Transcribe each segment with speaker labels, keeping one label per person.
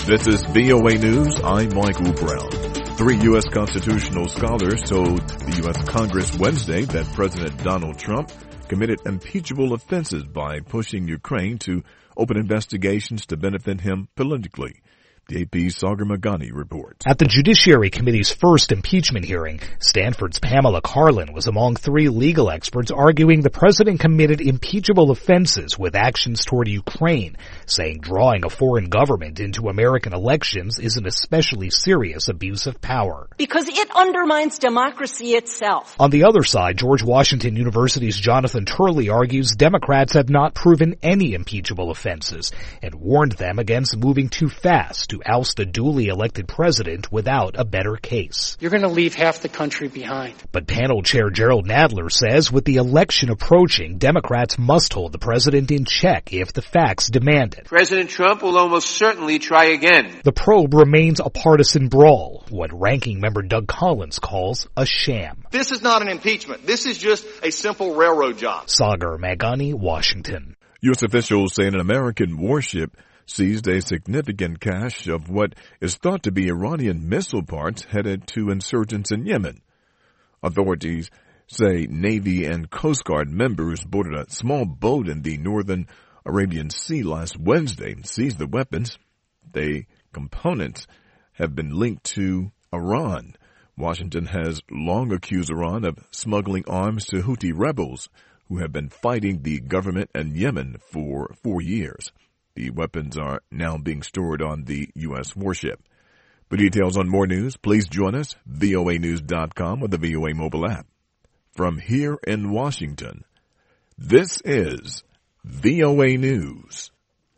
Speaker 1: This is VOA News. I'm Michael Brown. 3 U.S. constitutional scholars told the U.S. Congress Wednesday that President Donald Trump committed impeachable offenses by pushing Ukraine to open investigations to benefit him politically. The AP's Sagar Meghani reports.
Speaker 2: At the Judiciary Committee's first impeachment hearing, Stanford's Pamela Karlan was among 3 legal experts arguing the president committed impeachable offenses with actions toward Ukraine, saying drawing a foreign government into American elections is an especially serious abuse of power.
Speaker 3: Because it undermines democracy itself.
Speaker 2: On the other side, George Washington University's Jonathan Turley argues Democrats have not proven any impeachable offenses and warned them against moving too fast to oust a duly elected president without a better case.
Speaker 4: You're going to leave half the country behind.
Speaker 2: But panel chair Gerald Nadler says with the election approaching, Democrats must hold the president in check if the facts demand it.
Speaker 5: President Trump will almost certainly try again.
Speaker 2: The probe remains a partisan brawl, what ranking member Doug Collins calls a sham.
Speaker 6: This is not an impeachment. This is just a simple railroad job.
Speaker 2: Sagar Meghani, Washington.
Speaker 1: U.S. officials say an American warship seized a significant cache of what is thought to be Iranian missile parts headed to insurgents in Yemen. Authorities say Navy and Coast Guard members boarded a small boat in the northern Arabian Sea last Wednesday and seized the weapons. The components have been linked to Iran. Washington has long accused Iran of smuggling arms to Houthi rebels who have been fighting the government in Yemen for 4 years. The weapons are now being stored on the U.S. warship. For details on more news, please join us, voanews.com or the VOA mobile app. From here in Washington, this is VOA News.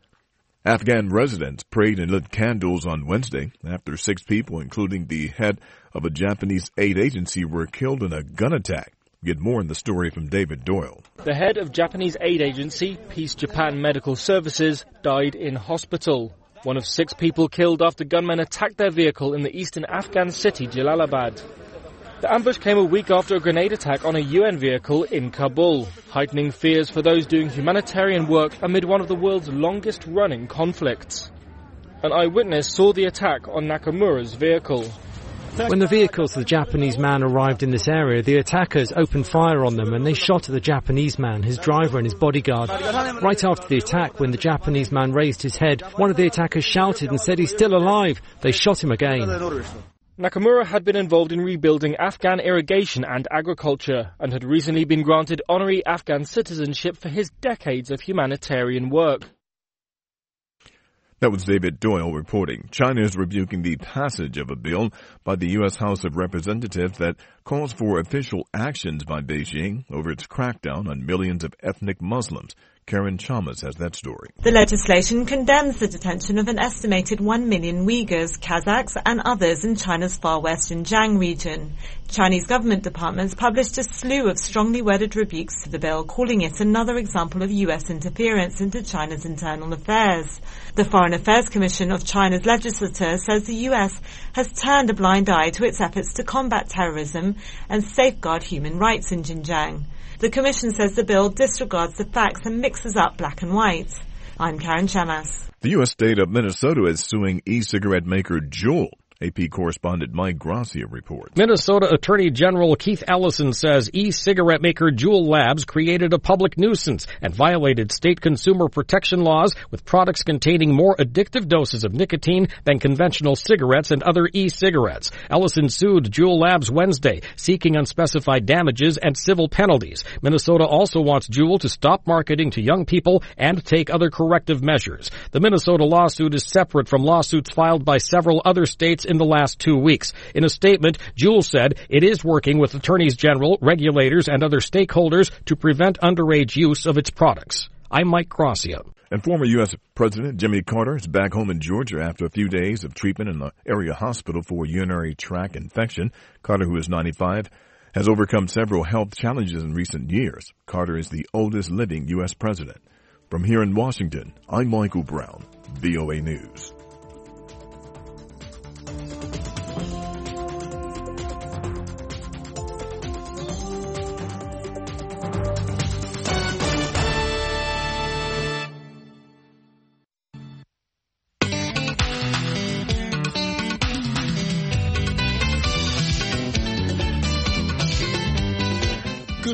Speaker 1: Afghan residents prayed and lit candles on Wednesday after 6 people, including the head of a Japanese aid agency, were killed in a gun attack. Get more in the story from David Doyle.
Speaker 7: The head of Japanese aid agency, Peace Japan Medical Services, died in hospital. One of 6 people killed after gunmen attacked their vehicle in the eastern Afghan city, Jalalabad. The ambush came a week after a grenade attack on a UN vehicle in Kabul, heightening fears for those doing humanitarian work amid one of the world's longest-running conflicts. An eyewitness saw the attack on Nakamura's vehicle.
Speaker 8: When the vehicles of the Japanese man arrived in this area, the attackers opened fire on them and they shot at the Japanese man, his driver and his bodyguard. Right after the attack, when the Japanese man raised his head, one of the attackers shouted and said he's still alive. They shot him again.
Speaker 7: Nakamura had been involved in rebuilding Afghan irrigation and agriculture and had recently been granted honorary Afghan citizenship for his decades of humanitarian work.
Speaker 1: That was David Doyle reporting. China is rebuking the passage of a bill by the U.S. House of Representatives that calls for official actions by Beijing over its crackdown on millions of ethnic Muslims. Karen Chalmers has that story.
Speaker 9: The legislation condemns the detention of an estimated 1 million Uyghurs, Kazakhs and others in China's far west Xinjiang region. Chinese government departments published a slew of strongly worded rebukes to the bill, calling it another example of U.S. interference into China's internal affairs. The Foreign Affairs Commission of China's legislature says the U.S. has turned a blind eye to its efforts to combat terrorism and safeguard human rights in Xinjiang. The Commission says the bill disregards the facts and mixes up black and white. I'm Karen Chamas.
Speaker 1: The U.S. state of Minnesota is suing e-cigarette maker Juul. AP correspondent Mike Gracia reports.
Speaker 10: Minnesota Attorney General Keith Ellison says e-cigarette maker Juul Labs created a public nuisance and violated state consumer protection laws with products containing more addictive doses of nicotine than conventional cigarettes and other e-cigarettes. Ellison sued Juul Labs Wednesday, seeking unspecified damages and civil penalties. Minnesota also wants Juul to stop marketing to young people and take other corrective measures. The Minnesota lawsuit is separate from lawsuits filed by several other states in the last 2 weeks. In a statement, Juul said it is working with attorneys general, regulators, and other stakeholders to prevent underage use of its products. I'm Mike Gracia.
Speaker 1: And former U.S. President Jimmy Carter is back home in Georgia after a few days of treatment in the area hospital for urinary tract infection. Carter, who is 95, has overcome several health challenges in recent years. Carter is the oldest living U.S. president. From here in Washington, I'm Michael Brown, VOA News.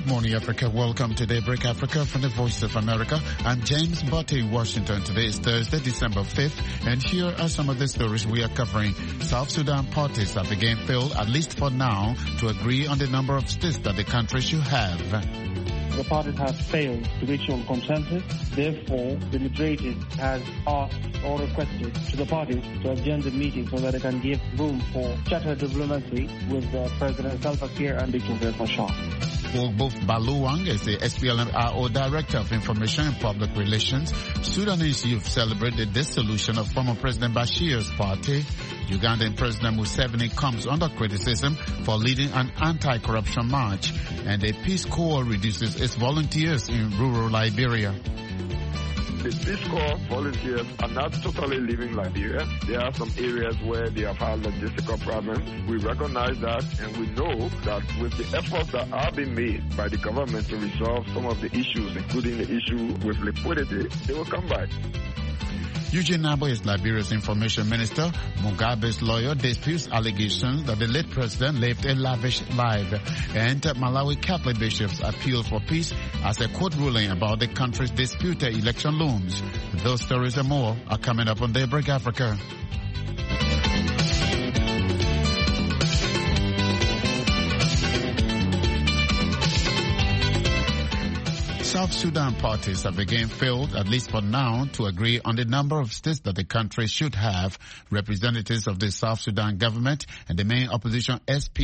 Speaker 11: Good morning, Africa. Welcome to Daybreak Africa from the Voice of America. I'm James Botte in Washington. Today is Thursday, December 5th, and here are some of the stories we are covering. South Sudan parties have again failed, at least for now, to agree on the number of states that the country should have.
Speaker 12: The parties have failed to reach on consensus. Therefore, the moderators has asked or requested to the parties to adjourn the meeting so that they can give room for charter diplomacy with President Salva Kiir and Dr. Riek Machar.
Speaker 11: Pogbuf Baluwang is the SPLM-IO Director of Information and Public Relations. Sudanese youth celebrate the dissolution of former President Bashir's party. Ugandan President Museveni comes under criticism for leading an anti-corruption march. And the Peace Corps reduces its volunteers in rural Liberia.
Speaker 13: The Peace Corps volunteers are not totally leaving Liberia. There are some areas where they have had logistical problems. We recognize that, and we know that with the efforts that are being made by the government to resolve some of the issues, including the issue with liquidity, they will come back.
Speaker 11: Eugene Nabo is Liberia's information minister. Mugabe's lawyer disputes allegations that the late president lived a lavish life. And Malawi Catholic bishops appeal for peace as a court ruling about the country's disputed election looms. Those stories and more are coming up on Daybreak Africa. South Sudan parties have again failed, at least for now, to agree on the number of states that the country should have. Representatives of the South Sudan government and the main opposition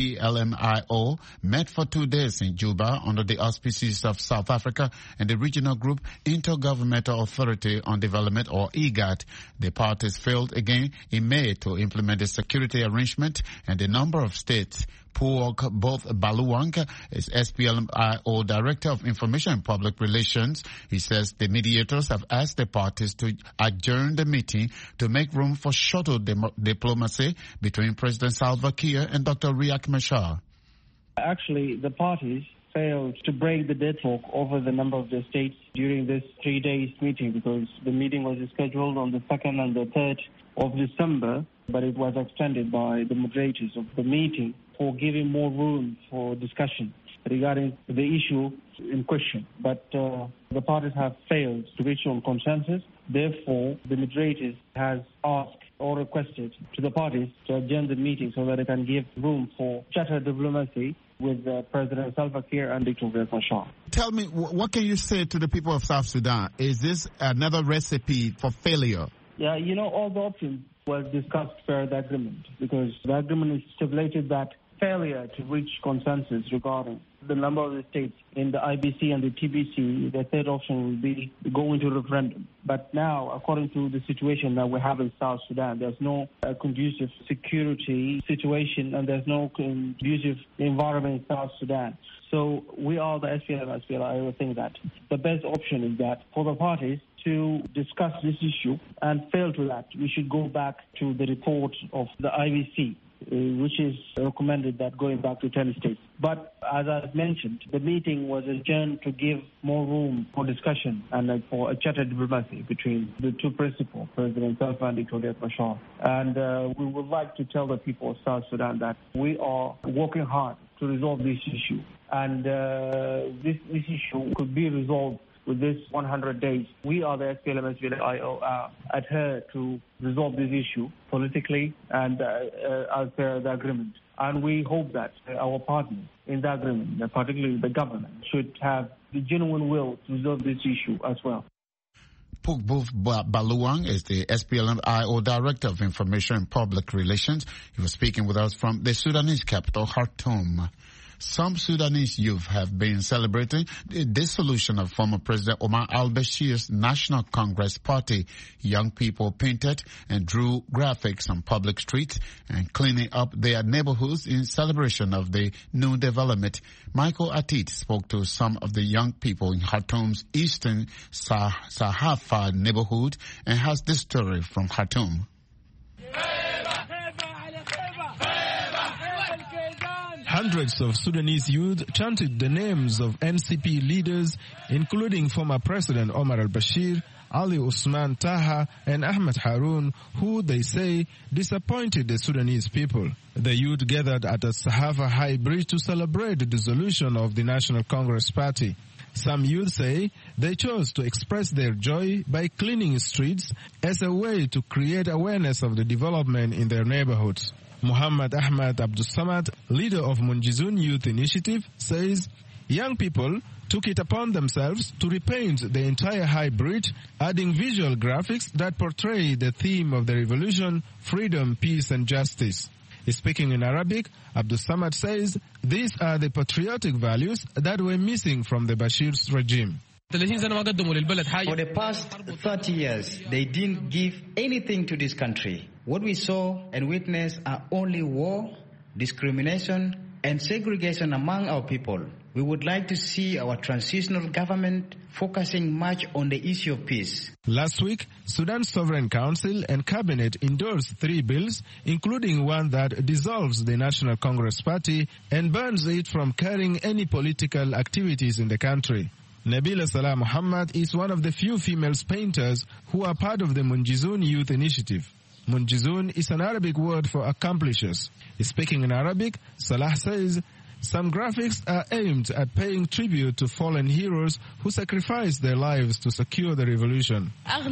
Speaker 11: SPLM-IO met for 2 days in Juba under the auspices of South Africa and the regional group Intergovernmental Authority on Development, or IGAD. The parties failed again in May to implement the security arrangement and the number of states. Pogbuf Baluwang is SPLM-IO Director of Information and Public Relations. He says the mediators have asked the parties to adjourn the meeting to make room for shuttle diplomacy between President Salva Kiir and Dr. Riek Machar.
Speaker 12: Actually, the parties failed to break the deadlock over the number of the states during this 3 days meeting, because the meeting was scheduled on the 2nd and the 3rd of December, but it was extended by the moderators of the meeting for giving more room for discussion regarding the issue in question. But the parties have failed to reach on consensus. Therefore, the moderators has asked or requested to the parties to adjourn the meeting so that they can give room for charter diplomacy with President Salva Kiir and Dr. Riek Machar.
Speaker 11: Tell me, what can you say to the people of South Sudan? Is this another recipe for failure?
Speaker 12: Yeah, all the options was discussed per the agreement, because the agreement stipulated that failure to reach consensus regarding the number of the states in the IBC and the TBC, the third option will be going to referendum. But now, according to the situation that we have in South Sudan, there's no conducive security situation and there's no conducive environment in South Sudan. So we are the SPLM-IO think that the best option is that for the parties to discuss this issue and fail to that, we should go back to the report of the IBC, which is recommended that going back to 10 states. But as I mentioned, the meeting was adjourned to give more room for discussion and for a charter diplomacy between the two principals, President Salva and Dr. Riek Machar. And we would like to tell the people of South Sudan that we are working hard to resolve this issue. And this issue could be resolved with this 100 days. We are the SPLM-IO adhere to resolve this issue politically and as per the agreement. And we hope that our partners in the agreement, particularly the government, should have the genuine will to resolve this issue as well.
Speaker 11: Pogbuf Baluwang is the SPLM-IO Director of Information and Public Relations. He was speaking with us from the Sudanese capital, Khartoum. Some Sudanese youth have been celebrating the dissolution of former President Omar al-Bashir's National Congress Party. Young people painted and drew graphics on public streets and cleaning up their neighborhoods in celebration of the new development. Michael Atit spoke to some of the young people in Khartoum's eastern Sahafa neighborhood and has this story from Khartoum.
Speaker 14: Hundreds of Sudanese youth chanted the names of NCP leaders, including former President Omar al-Bashir, Ali Usman Taha and Ahmed Haroun, who they say disappointed the Sudanese people. The youth gathered at the Sahafa High Bridge to celebrate the dissolution of the National Congress Party. Some youth say they chose to express their joy by cleaning streets as a way to create awareness of the development in their neighborhoods. Muhammad Ahmad Abdul Samad, leader of Munjizun Youth Initiative, says young people took it upon themselves to repaint the entire high bridge, adding visual graphics that portray the theme of the revolution, freedom, peace and justice. Speaking in Arabic, Abdul Samad says these are the patriotic values that were missing from the Bashir's regime.
Speaker 15: For the past 30 years, they didn't give anything to this country. What we saw and witnessed are only war, discrimination, and segregation among our people. We would like to see our transitional government focusing much on the issue of peace.
Speaker 14: Last week, Sudan's Sovereign Council and Cabinet endorsed 3 bills, including one that dissolves the National Congress Party and bans it from carrying any political activities in the country. Nabila Salah Muhammad is one of the few female painters who are part of the Munjizun Youth Initiative. Munjizun is an Arabic word for accomplishers. Speaking in Arabic, Salah says some graphics are aimed at paying tribute to fallen heroes who sacrificed their lives to secure the revolution.
Speaker 16: Most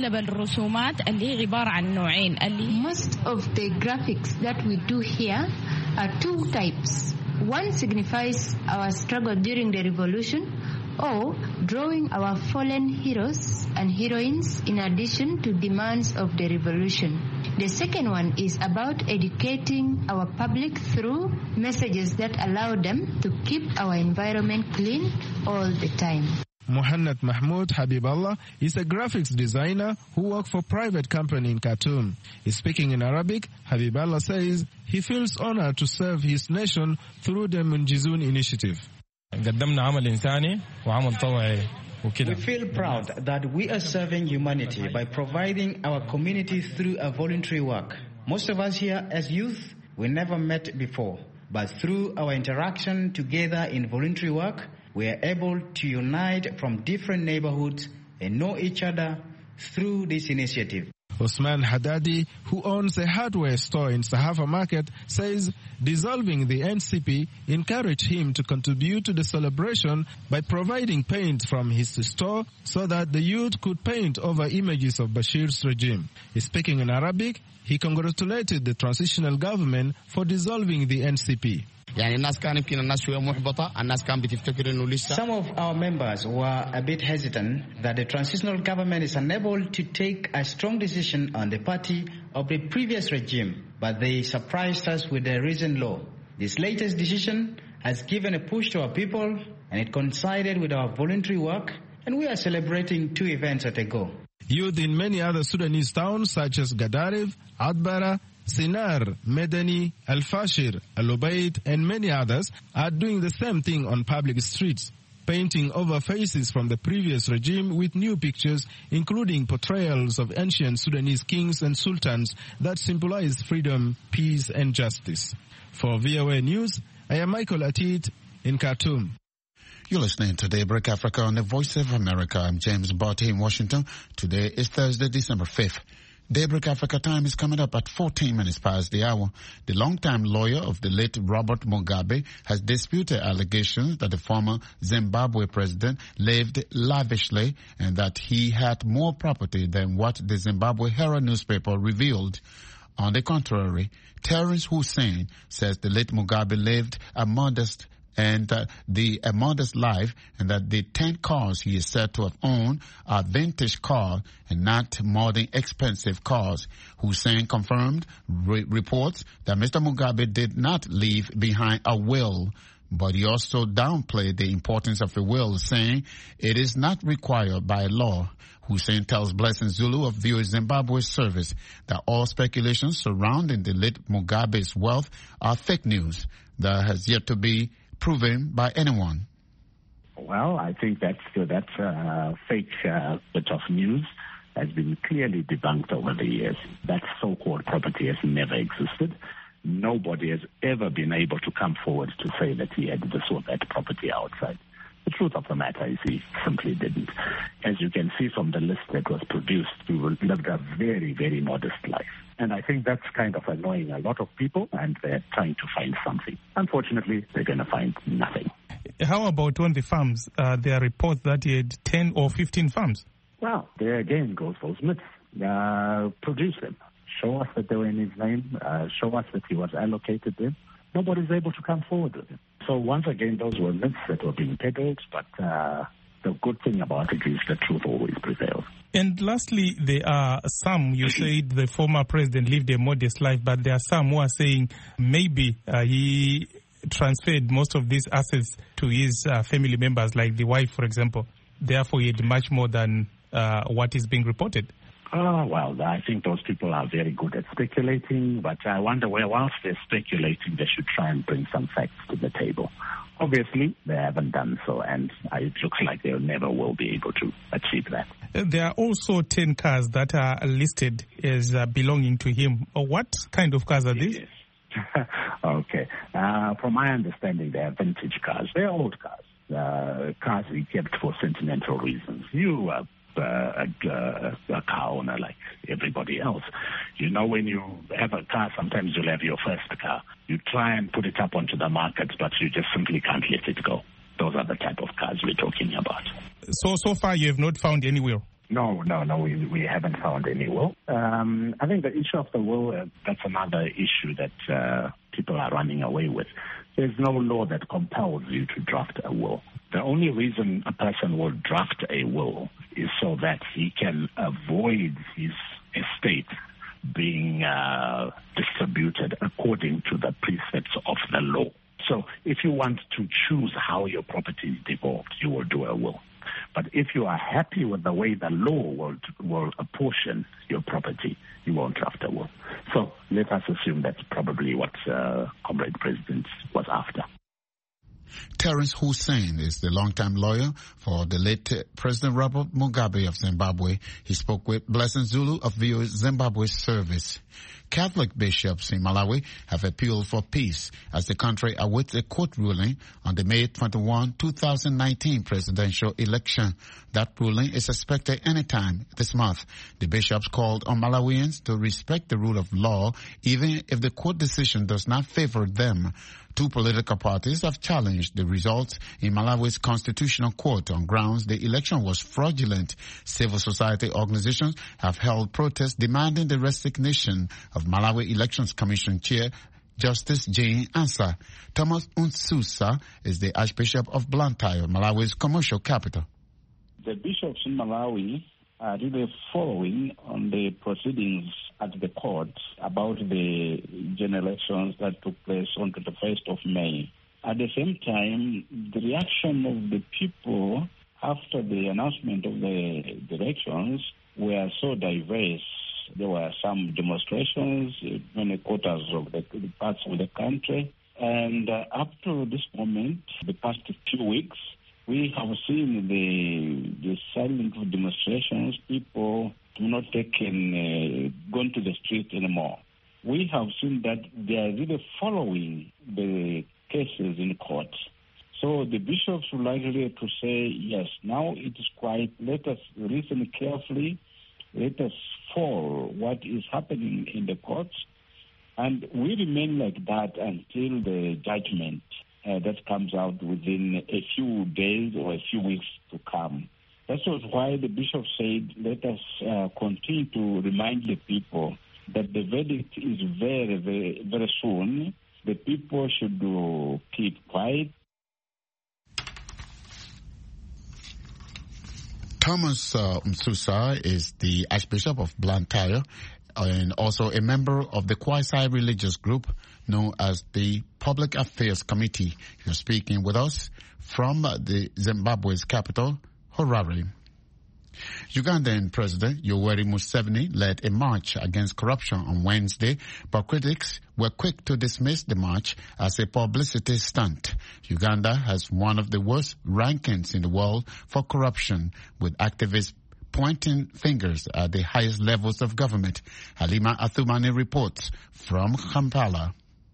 Speaker 16: of the graphics that we do here are 2 types. One signifies our struggle during the revolution, or drawing our fallen heroes and heroines in addition to demands of the revolution. The second one is about educating our public through messages that allow them to keep our environment clean all the time.
Speaker 14: Muhannad Mahmoud Habiballah is a graphics designer who works for a private company in Khartoum. Speaking in Arabic, Habiballah says he feels honored to serve his nation through the Munjizun Initiative.
Speaker 15: We feel proud that we are serving humanity by providing our community through a voluntary work. Most of us here as youth, we never met before, but through our interaction together in voluntary work, we are able to unite from different neighborhoods and know each other through this initiative.
Speaker 14: Osman Haddadi, who owns a hardware store in Sahafa Market, says dissolving the NCP encouraged him to contribute to the celebration by providing paint from his store so that the youth could paint over images of Bashir's regime. Speaking in Arabic, he congratulated the transitional government for dissolving the NCP.
Speaker 15: Some of our members were a bit hesitant that the transitional government is unable to take a strong decision on the party of the previous regime, but they surprised us with the recent law. This latest decision has given a push to our people, and it coincided with our voluntary work, and we are celebrating 2 events at a go.
Speaker 14: Youth in many other Sudanese towns such as Gadaref, Adbara, Sinar, Medani, Al-Fashir, Al-Ubaid, and many others are doing the same thing on public streets, painting over faces from the previous regime with new pictures, including portrayals of ancient Sudanese kings and sultans that symbolize freedom, peace, and justice. For VOA News, I am Michael Atit in Khartoum.
Speaker 11: You're listening to Daybreak Africa on the Voice of America. I'm James Barty in Washington. Today is Thursday, December 5th. Daybreak Africa time is coming up at 14 minutes past the hour. The longtime lawyer of the late Robert Mugabe has disputed allegations that the former Zimbabwe president lived lavishly and that he had more property than what the Zimbabwe Herald newspaper revealed. On the contrary, Terence Hussein says the late Mugabe lived a modest life, and that the 10 cars he is said to have owned are vintage cars and not modern expensive cars. Hussein confirmed reports that Mr. Mugabe did not leave behind a will, but he also downplayed the importance of a will, saying it is not required by law. Hussein tells Blessing Zulu of VOA Zimbabwe service that all speculations surrounding the late Mugabe's wealth are fake news that has yet to be proven by anyone.
Speaker 17: Well, I think that's fake bit of news has been clearly debunked over the years. That so-called property has never existed. Nobody has ever been able to come forward to say that he had this or that property outside. The truth of the matter is he simply didn't. As you can see from the list that was produced, he lived a very, very modest life. And I think that's kind of annoying a lot of people, and they're trying to find something. Unfortunately, they're going to find nothing.
Speaker 18: How about on the farms? There are reports that he had 10 or 15 farms.
Speaker 17: Well, there again goes those myths. Produce them. Show us that they were in his name. Show us that he was allocated them. Nobody's able to come forward with it. So once again, those were myths that were being peddled, but the good thing about it is the truth always prevails.
Speaker 18: And lastly, there are some, you said the former president lived a modest life, but there are some who are saying maybe he transferred most of these assets to his family members, like the wife, for example. Therefore, he had much more than what is being reported.
Speaker 17: Well, I think those people are very good at speculating, but I wonder where, whilst they're speculating, they should try and bring some facts to the table. Obviously, they haven't done so, and it looks like they never will be able to achieve that.
Speaker 18: There are also 10 cars that are listed as belonging to him. What kind of cars are these?
Speaker 17: Yes. Okay. From my understanding, they are vintage cars. They're old cars. Cars we kept for sentimental reasons. You are a car owner like everybody else. You know, when you have a car, sometimes you'll have your first car. You try and put it up onto the market, but you just simply can't let it go. Those are the type of cars we're talking about.
Speaker 18: So far you have not found any will?
Speaker 17: No, we haven't found any will. I think the issue of the will, that's another issue that people are running away with. There's no law that compels you to draft a will. The only reason a person will draft a will is so that he can avoid his estate being distributed according to the precepts of the law. So if you want to choose how your property is devolved, you will do a will. But if you are happy with the way the law will apportion your property, you won't draft a will. So let us assume that's probably what Comrade President was after.
Speaker 11: Terence Hussein is the longtime lawyer for the late President Robert Mugabe of Zimbabwe. He spoke with Blessing Zulu of VOA Zimbabwe Service. Catholic bishops in Malawi have appealed for peace as the country awaits a court ruling on the May 21, 2019 presidential election. That ruling is expected anytime this month. The bishops called on Malawians to respect the rule of law, even if the court decision does not favor them. Two political parties have challenged the results in Malawi's constitutional court on grounds the election was fraudulent. Civil society organizations have held protests demanding the resignation of Malawi Elections Commission Chair Justice Jane Ansah. Thomas Unsusa is the Archbishop of Blantyre, Malawi's commercial capital.
Speaker 19: The bishops in Malawi are really following on the proceedings at the court about the general elections that took place on the 1st of May. At the same time, the reaction of the people after the announcement of the elections were so diverse. There were some demonstrations in many quarters of the parts of the country. And up to this moment, the past few weeks, we have seen the silent demonstrations. People do not gone to the street anymore. We have seen that they are really following the cases in court. So the bishops would like really to say, yes, now it is quiet. Let us listen carefully. Let us follow what is happening in the courts. And we remain like that until the judgment that comes out within a few days or a few weeks to come. That was why the bishop said, let us continue to remind the people that the verdict is very, very, very soon. The people should keep quiet.
Speaker 11: Thomas Msusa is the Archbishop of Blantyre and also a member of the quasi-religious group known as the Public Affairs Committee. You're speaking with us from the Zimbabwe's capital, Harare. Ugandan President Yoweri Museveni led a march against corruption on Wednesday, but critics were quick to dismiss the march as a publicity stunt. Uganda has one of the worst rankings in the world for corruption, with activists pointing fingers at the highest levels of government. Halima Athumani reports from Kampala.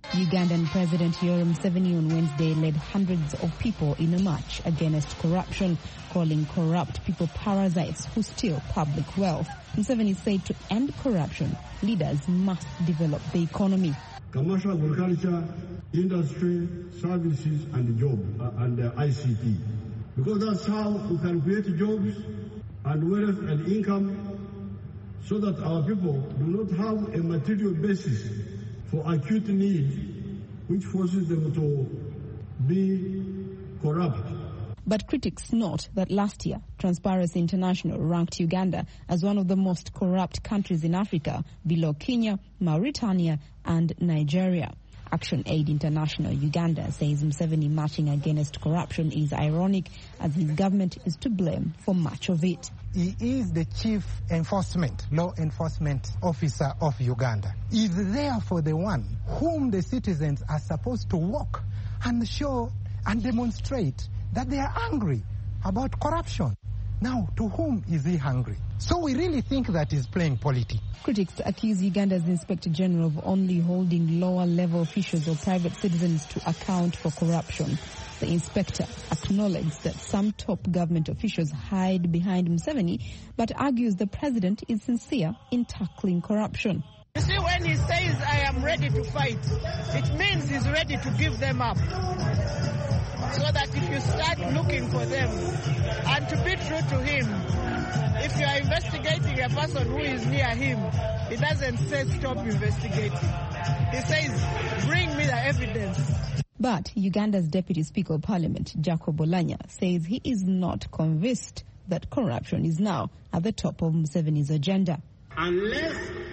Speaker 20: Ugandan President Yoweri Museveni on Wednesday led hundreds of people in a march against corruption, calling corrupt people parasites who steal public wealth. Museveni said to end corruption, leaders must develop the economy.
Speaker 21: Commercial agriculture, industry, services and ICT. Because that's how we can create jobs and wealth and income so that our people do not have a material basis for acute need which forces them to be corrupt.
Speaker 20: But critics note that last year, Transparency International ranked Uganda as one of the most corrupt countries in Africa, below Kenya, Mauritania and Nigeria. Action Aid International Uganda says Museveni marching against corruption is ironic, as his government is to blame for much of it.
Speaker 22: He is the chief law enforcement officer of Uganda. He is therefore the one whom the citizens are supposed to walk and show and demonstrate that they are angry about corruption. Now, to whom is he hungry? So we really think that he's playing politics.
Speaker 20: Critics accuse Uganda's Inspector General of only holding lower-level officials or private citizens to account for corruption. The inspector acknowledged that some top government officials hide behind Museveni, but argues the president is sincere in tackling corruption.
Speaker 23: You see, when he says, I am ready to fight, it means he's ready to give them up. So that if you start looking for them, and to be true to him, if you are investigating a person who is near him, he doesn't say stop investigating. He says, bring me the evidence.
Speaker 20: But Uganda's Deputy Speaker of Parliament, Jacob Oulanyah, says he is not convinced that corruption is now at the top of Museveni's agenda.
Speaker 24: Unless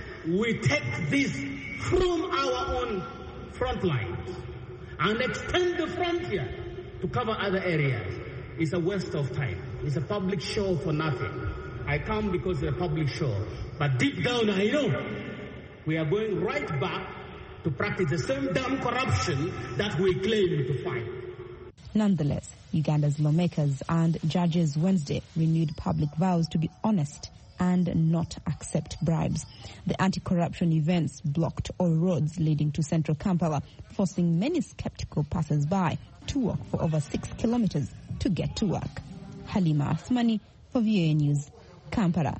Speaker 24: we take this from our own front lines and extend the frontier to cover other areas, it's a waste of time. It's a public show for nothing. I come because it's a public show, but deep down I know we are going right back to practice the same damn corruption that we claim to fight.
Speaker 20: Nonetheless, Uganda's lawmakers and judges Wednesday renewed public vows to be honest and not accept bribes. The anti-corruption events blocked all roads leading to central Kampala, forcing many skeptical passers-by to walk for over 6 kilometers to get to work. Halima Athmani for VOA News, Kampala.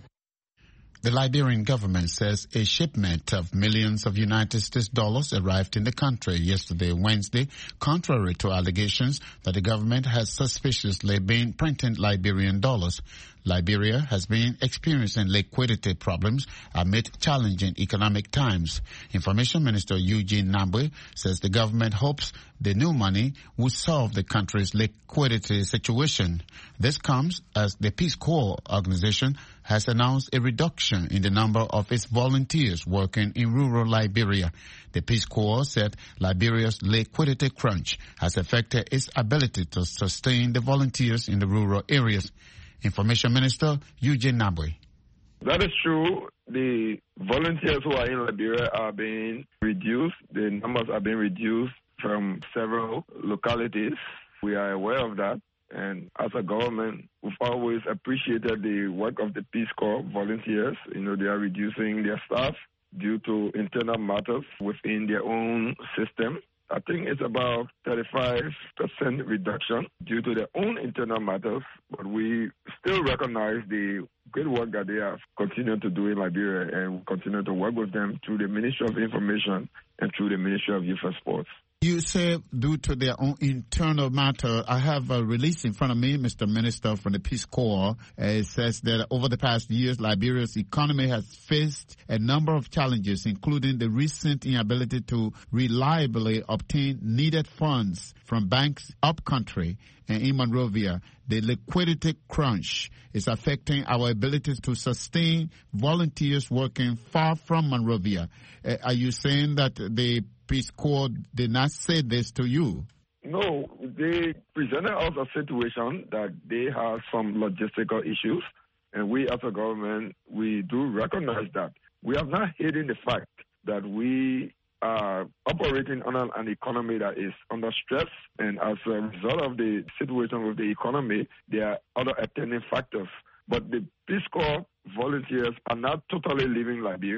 Speaker 11: The Liberian government says a shipment of millions of United States dollars arrived in the country yesterday, Wednesday, contrary to allegations that the government has suspiciously been printing Liberian dollars. Liberia has been experiencing liquidity problems amid challenging economic times. Information Minister Eugene Nabwe says the government hopes the new money will solve the country's liquidity situation. This comes as the Peace Corps organization has announced a reduction in the number of its volunteers working in rural Liberia. The Peace Corps said Liberia's liquidity crunch has affected its ability to sustain the volunteers in the rural areas. Information Minister Eugene Nabwe.
Speaker 13: That is true. The volunteers who are in Liberia are being reduced. The numbers are being reduced from several localities. We are aware of that. And as a government, we've always appreciated the work of the Peace Corps volunteers. They are reducing their staff due to internal matters within their own system. I think it's about 35% reduction due to their own internal matters, but we still recognize the great work that they have continued to do in Liberia, and we continue to work with them through the Ministry of Information and through the Ministry of Youth and Sports.
Speaker 11: You say due to their own internal matter. I have a release in front of me, Mr. Minister, from the Peace Corps. It says that over the past years, Liberia's economy has faced a number of challenges, including the recent inability to reliably obtain needed funds from banks upcountry and in Monrovia. The liquidity crunch is affecting our ability to sustain volunteers working far from Monrovia. Are you saying that the Peace Corps did not say this to you?
Speaker 13: No, they presented us a situation that they have some logistical issues, and we as a government, we do recognize that. We have not hidden the fact that we are operating on an economy that is under stress, and as a result of the situation with the economy, there are other attending factors. But the Peace Corps volunteers are not totally leaving Liberia.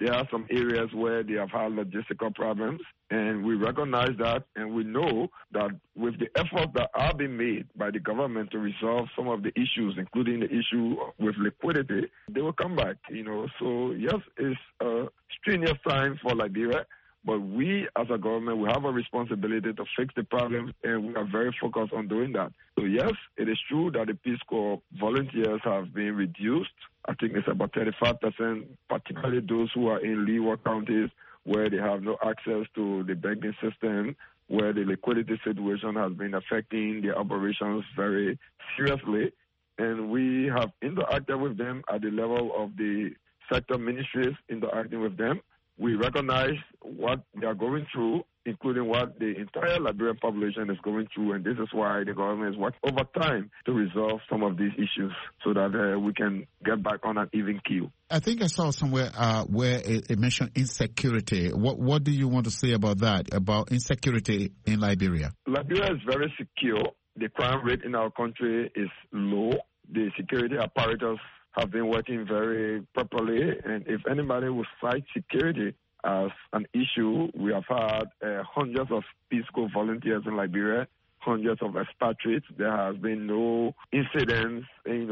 Speaker 13: there are some areas where they have had logistical problems, and we recognize that, and we know that with the efforts that are being made by the government to resolve some of the issues, including the issue with liquidity, they will come back, So, yes, it's a strenuous time for Liberia, but we as a government, we have a responsibility to fix the problems, and we are very focused on doing that. So, yes, it is true that the Peace Corps volunteers have been reduced. I think it's about 35%, particularly those who are in leeward counties where they have no access to the banking system, where the liquidity situation has been affecting their operations very seriously. And we have interacted with them at the level of the sector ministries, interacting with them. We recognize what they are going through, including what the entire Liberian population is going through, and this is why the government is working overtime to resolve some of these issues so that we can get back on an even keel.
Speaker 11: I think I saw somewhere where it mentioned insecurity. What do you want to say about that, about insecurity in Liberia?
Speaker 13: Liberia is very secure. The crime rate in our country is low. The security apparatus have been working very properly, and if anybody will cite security as an issue, we have had hundreds of Peace Corps volunteers in Liberia, hundreds of expatriates. There has been no incidents,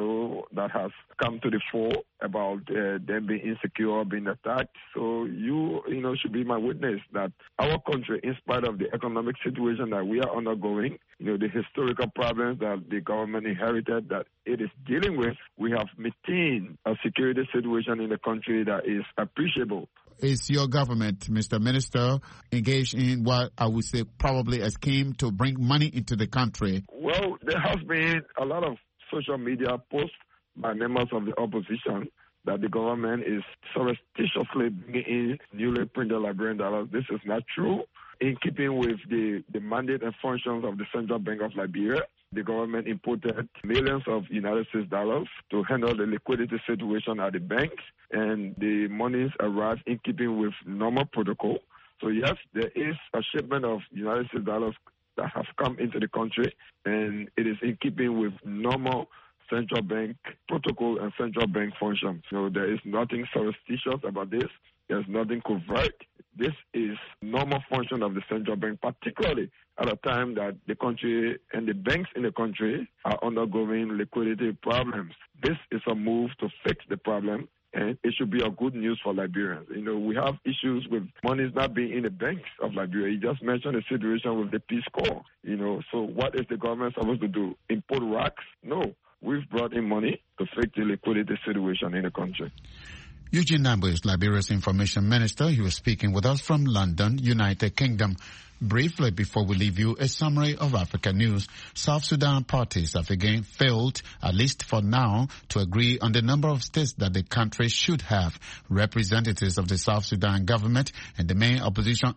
Speaker 13: that has come to the fore about them being insecure, being attacked. So you should be my witness that our country, in spite of the economic situation that we are undergoing, the historical problems that the government inherited that it is dealing with, we have maintained a security situation in the country that is appreciable.
Speaker 11: Is your government, Mr. Minister, engaged in what I would say probably a scheme to bring money into the country?
Speaker 13: Well, there has been a lot of social media posts by members of the opposition that the government is surreptitiously bringing in newly printed Liberian dollars. This is not true. In keeping with the mandate and functions of the Central Bank of Liberia, the government imported millions of United States dollars to handle the liquidity situation at the banks, and the monies arrived in keeping with normal protocol. So yes, there is a shipment of United States dollars that have come into the country, and it is in keeping with normal central bank protocol and central bank functions. There is nothing surreptitious about this. There's nothing covert. This is normal function of the central bank, particularly at a time that the country and the banks in the country are undergoing liquidity problems. This is a move to fix the problem, and it should be a good news for Liberians. We have issues with monies not being in the banks of Liberia. You just mentioned the situation with the Peace Corps. So what is the government supposed to do? Import racks? No. We've brought in money to fix the liquidity situation in the country.
Speaker 11: Eugene Nambu is Liberia's information minister. He was speaking with us from London, United Kingdom. Briefly, before we leave you, a summary of Africa news. South Sudan parties have again failed, at least for now, to agree on the number of states that the country should have. Representatives of the South Sudan government and the main opposition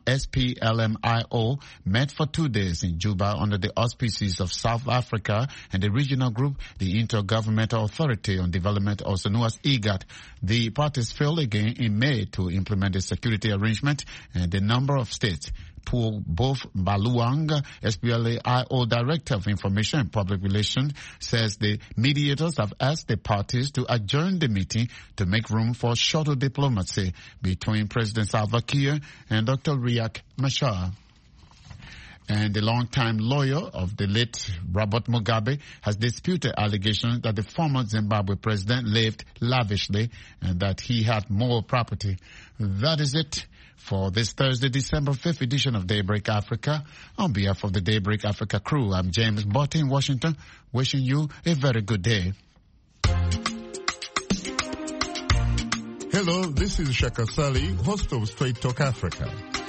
Speaker 11: SPLM-IO met for 2 days in Juba under the auspices of South Africa and the regional group, the Intergovernmental Authority on Development, also known as IGAD. The parties failed again in May to implement the security arrangement, and the number of states. Both Baluang, SPLA-IO Director of Information and Public Relations, says the mediators have asked the parties to adjourn the meeting to make room for shuttle diplomacy between President Salva Kiir and Dr. Riek Machar. And the longtime lawyer of the late Robert Mugabe has disputed allegations that the former Zimbabwe president lived lavishly and that he had more property. That is it for this Thursday, December 5th edition of Daybreak Africa. On behalf of the Daybreak Africa crew, I'm James Botte in Washington, wishing you a very good day.
Speaker 3: Hello, this is Shaka Sali, host of Straight Talk Africa.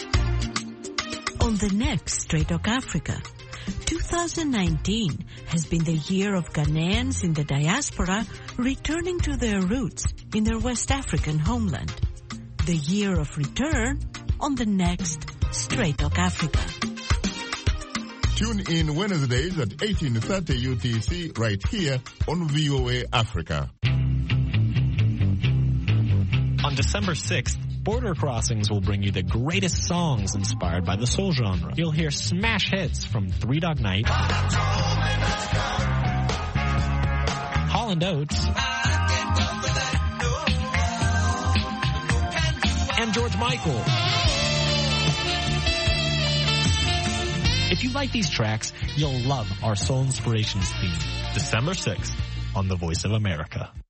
Speaker 4: On the next Straight Talk Africa, 2019 has been the year of Ghanaians in the diaspora returning to their roots in their West African homeland. The year of return on the next Straight Talk Africa.
Speaker 3: Tune in Wednesdays at 18:30 UTC right here on VOA Africa.
Speaker 5: On December 6th, Border Crossings will bring you the greatest songs inspired by the soul genre. You'll hear smash hits from Three Dog Night, Holland Oates, and George Michael. If you like these tracks, you'll love our Soul Inspirations theme, December 6th on The Voice of America.